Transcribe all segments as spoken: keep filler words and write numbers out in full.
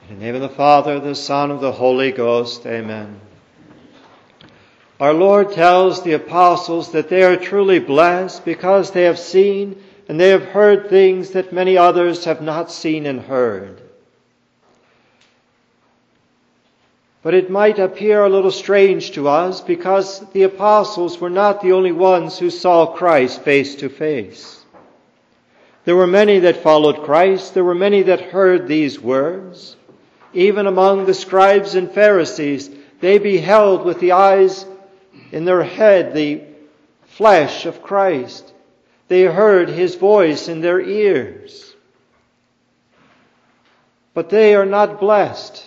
In the name of the Father, the Son, and the Holy Ghost. Amen. Our Lord tells the apostles that they are truly blessed because they have seen and they have heard things that many others have not seen and heard. But it might appear a little strange to us because the apostles were not the only ones who saw Christ face to face. There were many that followed Christ. There were many that heard these words. Even among the scribes and Pharisees, they beheld with the eyes in their head the flesh of Christ. They heard his voice in their ears. But they are not blessed.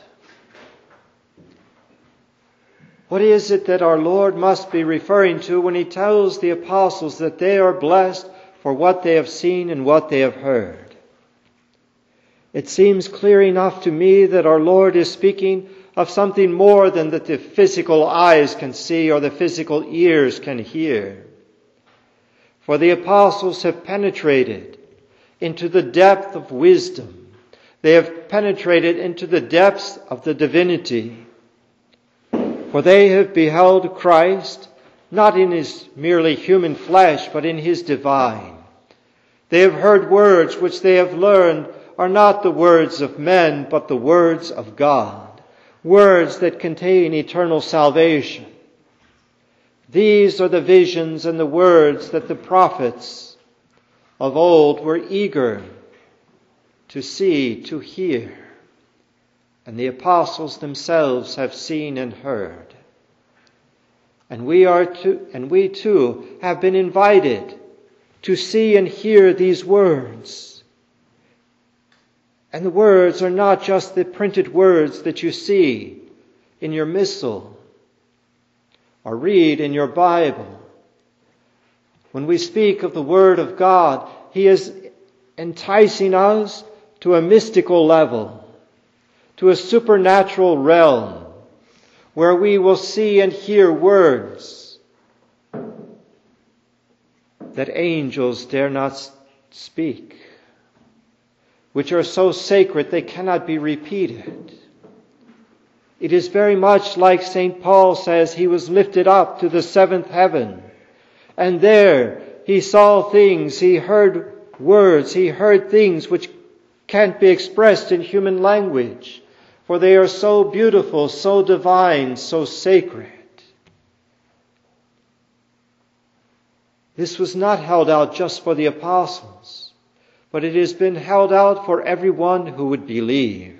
What is it that our Lord must be referring to when he tells the apostles that they are blessed for what they have seen and what they have heard? It seems clear enough to me that our Lord is speaking of something more than that the physical eyes can see or the physical ears can hear. For the apostles have penetrated into the depth of wisdom. They have penetrated into the depths of the divinity. For they have beheld Christ not in his merely human flesh, but in his divine. They have heard words which they have learned are not the words of men, but the words of God. Words that contain eternal salvation. These are the visions and the words that the prophets of old were eager to see, to hear. And the apostles themselves have seen and heard. And we are to, and we too have been invited to see and hear these words. And the words are not just the printed words that you see in your missal or read in your Bible. When we speak of the Word of God, He is enticing us to a mystical level, to a supernatural realm, where we will see and hear words that angels dare not speak, which are so sacred they cannot be repeated. It is very much like Saint Paul says, he was lifted up to the seventh heaven. And there he saw things, he heard words, he heard things which can't be expressed in human language. For they are so beautiful, so divine, so sacred. This was not held out just for the apostles, but it has been held out for everyone who would believe.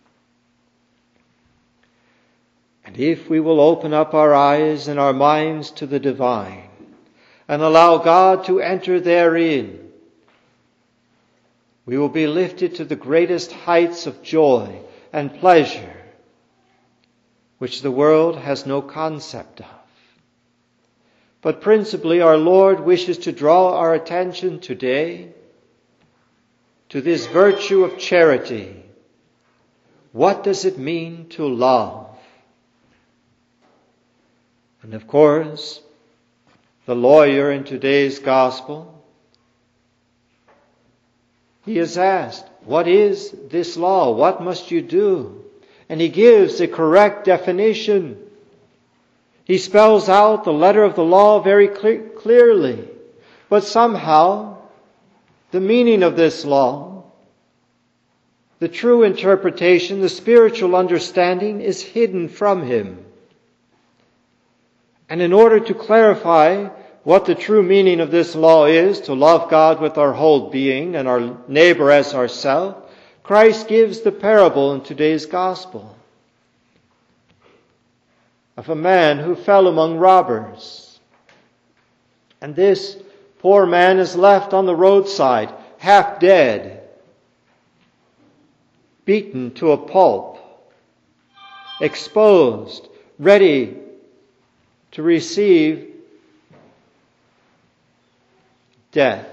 And if we will open up our eyes and our minds to the divine and allow God to enter therein, we will be lifted to the greatest heights of joy and pleasure, which the world has no concept of. But principally our Lord wishes to draw our attention today to this virtue of charity. What does it mean to love? And of course, the lawyer in today's gospel, he is asked, what is this law? What must you do? And he gives a correct definition. He spells out the letter of the law very clear, clearly. But somehow, the meaning of this law, the true interpretation, the spiritual understanding is hidden from him. And in order to clarify what the true meaning of this law is, to love God with our whole being and our neighbor as ourselves, Christ gives the parable in today's gospel of a man who fell among robbers. And this poor man is left on the roadside, half dead, beaten to a pulp, exposed, ready to receive death.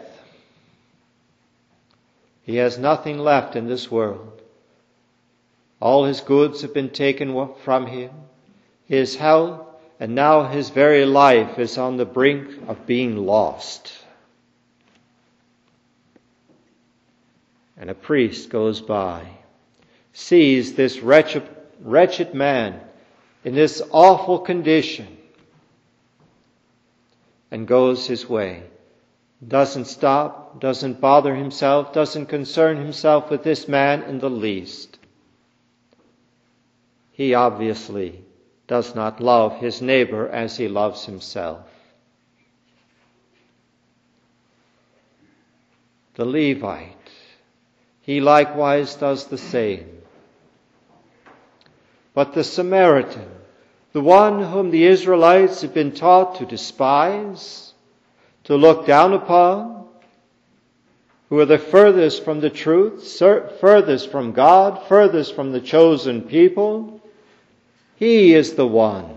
He has nothing left in this world. All his goods have been taken from him, his health, and now his very life is on the brink of being lost. And a priest goes by, sees this wretched, wretched man in this awful condition and goes his way. Doesn't stop, doesn't bother himself, doesn't concern himself with this man in the least. He obviously does not love his neighbor as he loves himself. The Levite, he likewise does the same. But the Samaritan, the one whom the Israelites had been taught to despise, to look down upon, who are the furthest from the truth, furthest from God, furthest from the chosen people, he is the one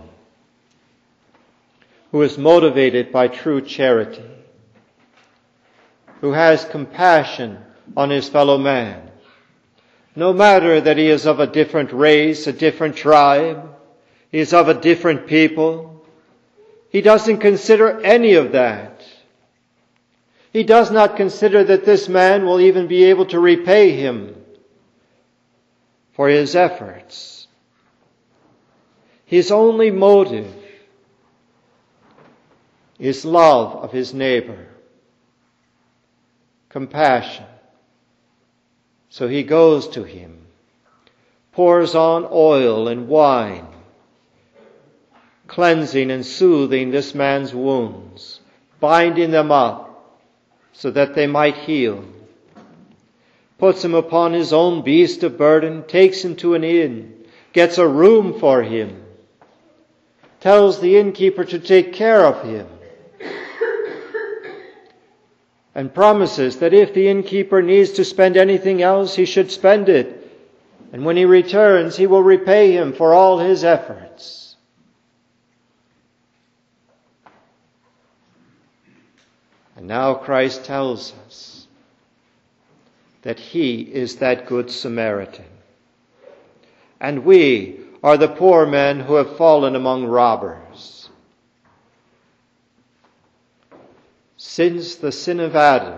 who is motivated by true charity, who has compassion on his fellow man, no matter that he is of a different race, a different tribe, he is of a different people. He doesn't consider any of that. He does not consider that this man will even be able to repay him for his efforts. His only motive is love of his neighbor, compassion. So he goes to him, pours on oil and wine, cleansing and soothing this man's wounds, binding them up so that they might heal, puts him upon his own beast of burden, takes him to an inn, gets a room for him, tells the innkeeper to take care of him, and promises that if the innkeeper needs to spend anything else, he should spend it. And when he returns, he will repay him for all his efforts. And now Christ tells us that he is that good Samaritan. And we are the poor men who have fallen among robbers. Since the sin of Adam,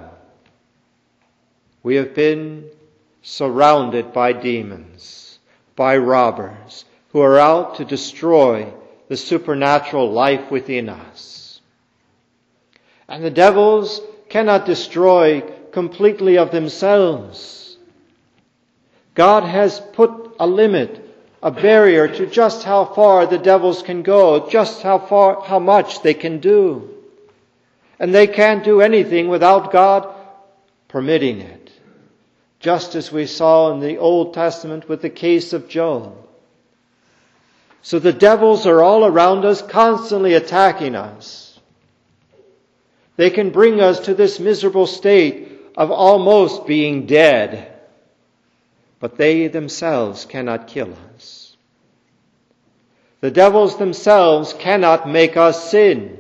we have been surrounded by demons, by robbers, who are out to destroy the supernatural life within us. And the devils cannot destroy completely of themselves. God has put a limit, a barrier to just how far the devils can go, just how far, how much they can do. And they can't do anything without God permitting it. Just as we saw in the Old Testament with the case of Job. So the devils are all around us, constantly attacking us. They can bring us to this miserable state of almost being dead. But they themselves cannot kill us. The devils themselves cannot make us sin.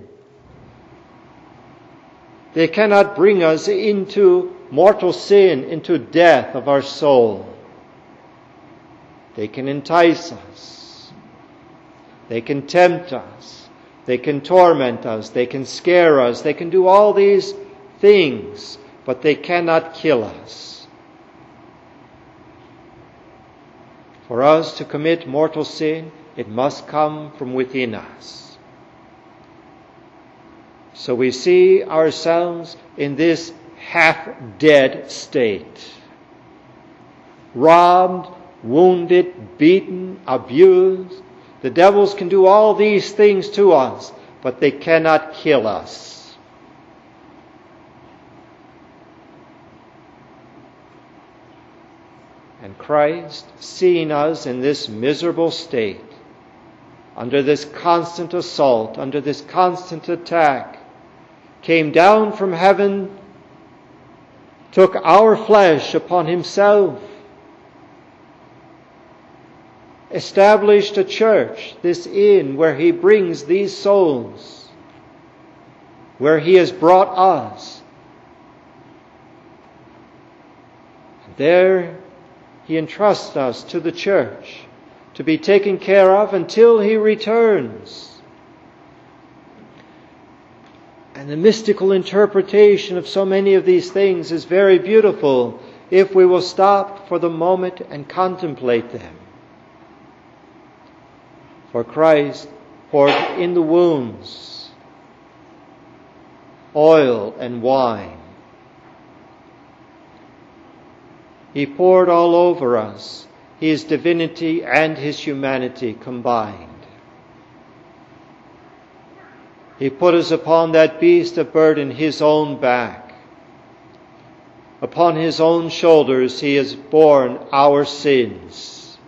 They cannot bring us into mortal sin, into death of our soul. They can entice us. They can tempt us. They can torment us. They can scare us. They can do all these things, but they cannot kill us. For us to commit mortal sin, it must come from within us. So we see ourselves in this half-dead state. Robbed, wounded, beaten, abused. The devils can do all these things to us, but they cannot kill us. And Christ, seeing us in this miserable state, under this constant assault, under this constant attack, came down from heaven, took our flesh upon himself, established a church, this inn where he brings these souls, where he has brought us. And there he entrusts us to the church to be taken care of until he returns. And the mystical interpretation of so many of these things is very beautiful if we will stop for the moment and contemplate them. For Christ poured in the wounds oil and wine. He poured all over us His divinity and His humanity combined. He put us upon that beast of burden, His own back. Upon His own shoulders He has borne our sins,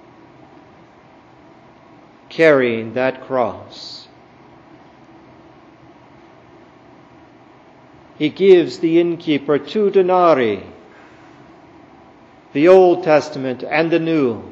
carrying that cross. He gives the innkeeper two denarii, the Old Testament and the New.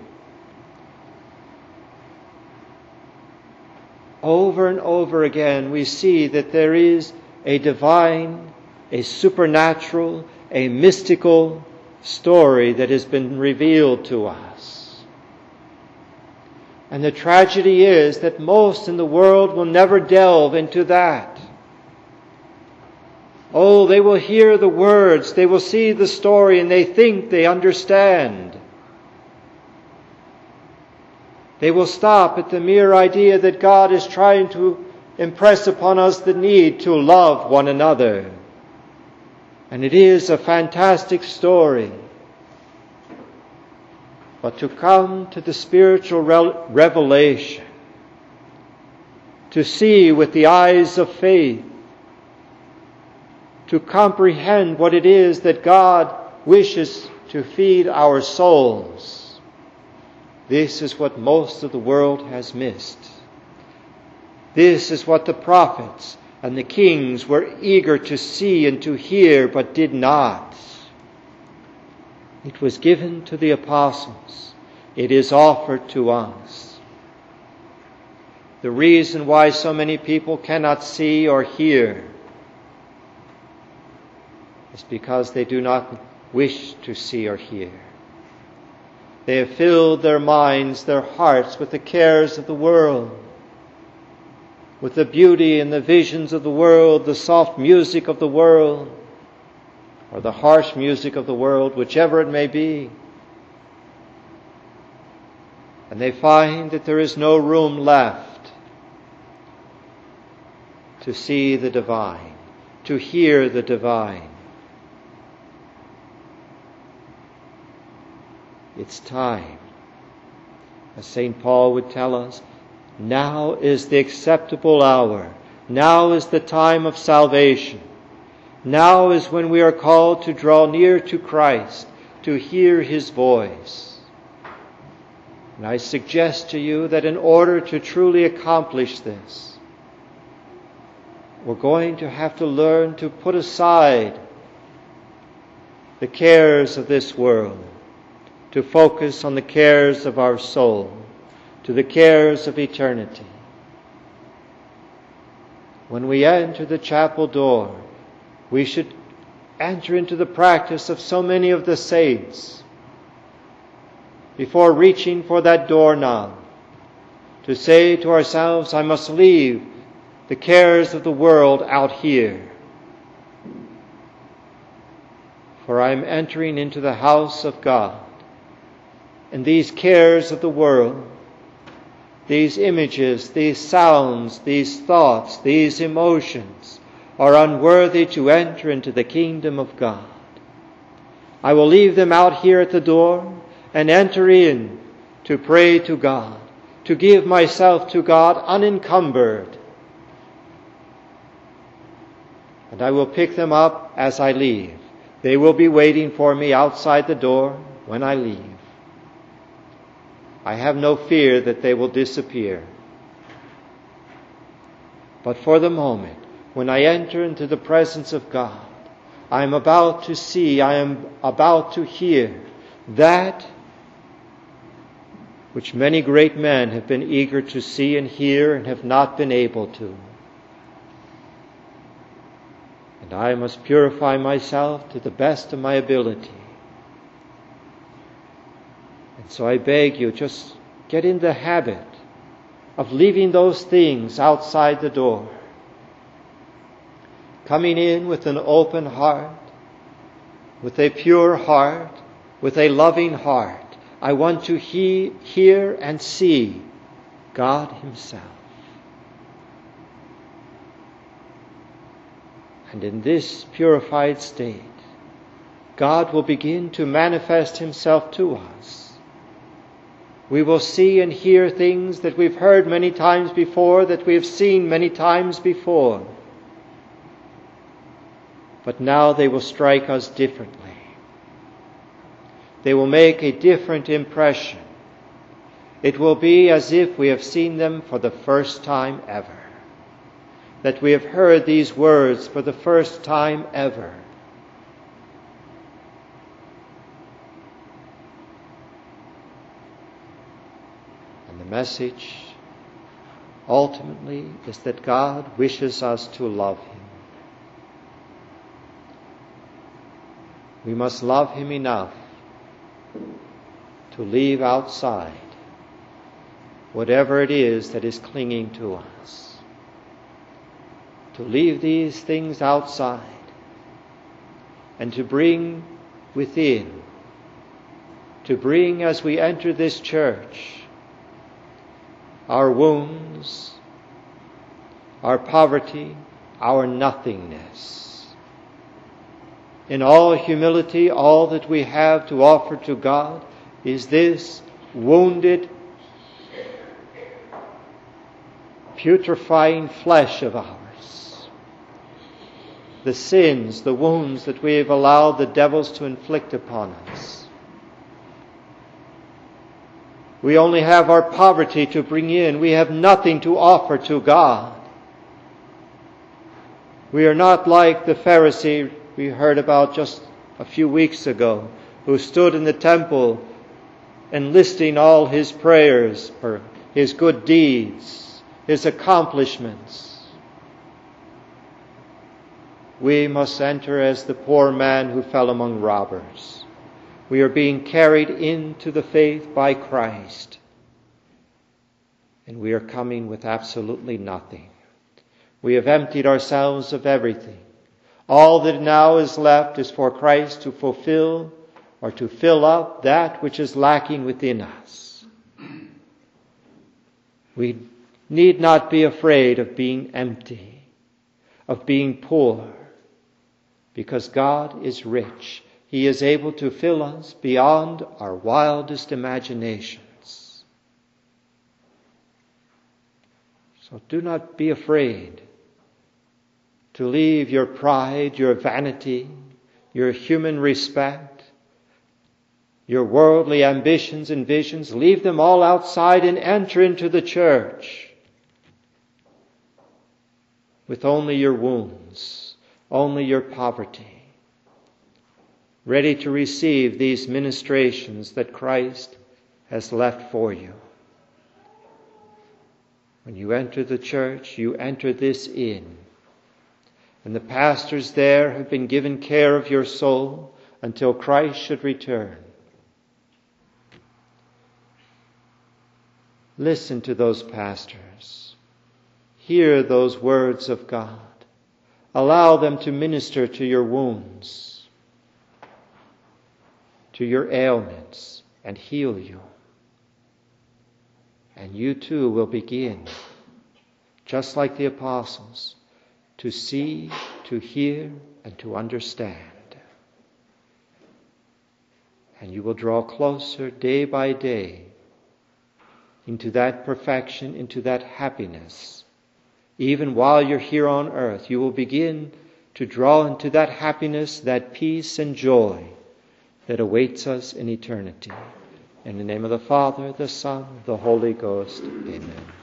Over and over again we see that there is a divine, a supernatural, a mystical story that has been revealed to us. And the tragedy is that most in the world will never delve into that. Oh, they will hear the words, they will see the story, and they think they understand. They will stop at the mere idea that God is trying to impress upon us the need to love one another. And it is a fantastic story. But to come to the spiritual revelation, to see with the eyes of faith, to comprehend what it is that God wishes to feed our souls, this is what most of the world has missed. This is what the prophets and the kings were eager to see and to hear, but did not. It was given to the apostles. It is offered to us. The reason why so many people cannot see or hear is because they do not wish to see or hear. They have filled their minds, their hearts with the cares of the world, with the beauty and the visions of the world, the soft music of the world, or the harsh music of the world, whichever it may be. And they find that there is no room left to see the divine, to hear the divine. It's time. As Saint Paul would tell us, now is the acceptable hour. Now is the time of salvation. Now is when we are called to draw near to Christ, to hear His voice. And I suggest to you that in order to truly accomplish this, we're going to have to learn to put aside the cares of this world, to focus on the cares of our soul, to the cares of eternity. When we enter the chapel door, we should enter into the practice of so many of the saints before reaching for that doorknob, to say to ourselves, I must leave the cares of the world out here, for I am entering into the house of God. And these cares of the world, these images, these sounds, these thoughts, these emotions are unworthy to enter into the kingdom of God. I will leave them out here at the door and enter in to pray to God, to give myself to God unencumbered. And I will pick them up as I leave. They will be waiting for me outside the door when I leave. I have no fear that they will disappear. But for the moment, when I enter into the presence of God, I am about to see, I am about to hear that which many great men have been eager to see and hear and have not been able to. And I must purify myself to the best of my ability. And so I beg you, just get in the habit of leaving those things outside the door, coming in with an open heart, with a pure heart, with a loving heart. I want to he- hear and see God himself. And in this purified state, God will begin to manifest himself to us. We will see and hear things that we've heard many times before, that we have seen many times before. But now they will strike us differently. They will make a different impression. It will be as if we have seen them for the first time ever. That we have heard these words for the first time ever. And the message ultimately is that God wishes us to love him. We must love him enough to leave outside whatever it is that is clinging to us. To leave these things outside and to bring within, to bring as we enter this church, our wounds, our poverty, our nothingness. In all humility, all that we have to offer to God is this wounded, putrefying flesh of ours. The sins, the wounds that we have allowed the devils to inflict upon us. We only have our poverty to bring in. We have nothing to offer to God. We are not like the Pharisee we heard about just a few weeks ago, who stood in the temple enlisting all his prayers for his good deeds, his accomplishments. We must enter as the poor man who fell among robbers. We are being carried into the faith by Christ, and we are coming with absolutely nothing. We have emptied ourselves of everything. All that now is left is for Christ to fulfill or to fill up that which is lacking within us. We need not be afraid of being empty, of being poor, because God is rich. He is able to fill us beyond our wildest imaginations. So do not be afraid to leave your pride, your vanity, your human respect, your worldly ambitions and visions. Leave them all outside and enter into the church with only your wounds, only your poverty, ready to receive these ministrations that Christ has left for you. When you enter the church, you enter this inn. And the pastors there have been given care of your soul until Christ should return. Listen to those pastors. Hear those words of God. Allow them to minister to your wounds, to your ailments, and heal you. And you too will begin, just like the apostles, to see, to hear, and to understand. And you will draw closer day by day into that perfection, into that happiness. Even while you're here on earth, you will begin to draw into that happiness, that peace and joy that awaits us in eternity. In the name of the Father, the Son, the Holy Ghost, amen.